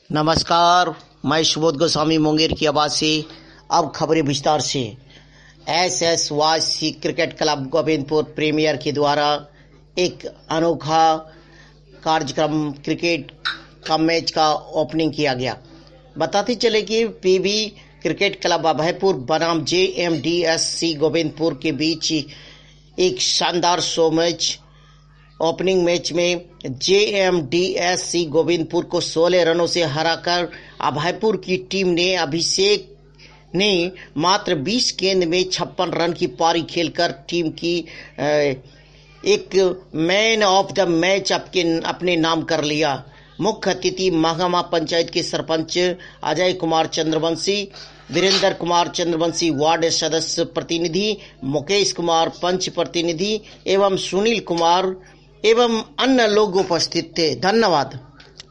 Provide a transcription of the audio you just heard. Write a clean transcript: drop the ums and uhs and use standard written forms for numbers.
नमस्कार। मैं सुबोध गोस्वामी मुंगेर की आवाज से अब खबरें विस्तार से। एसएस वासी क्रिकेट क्लब गोविंदपुर प्रीमियर के द्वारा एक अनोखा कार्यक्रम क्रिकेट का मैच का ओपनिंग किया गया। बताते चले कि पीबी क्रिकेट क्लब अभयपुर बनाम जेएमडीएससी गोविंदपुर के बीच एक शानदार शो मैच ओपनिंग मैच में जेएमडीएससी गोविंदपुर को 16 रनों से हराकर अभयपुर की टीम ने अभिषेक ने मात्र 20 गेंद में 56 रन की पारी खेलकर टीम की एक मैन ऑफ द मैच अपने नाम कर लिया। मुख्य अतिथि महागामा पंचायत के सरपंच अजय कुमार चंद्रवंशी, वीरेंद्र कुमार चंद्रवंशी वार्ड सदस्य प्रतिनिधि, मुकेश कुमार पंच प्रतिनिधि एवं सुनील कुमार एवं अन्य लोग उपस्थित थे। धन्यवाद।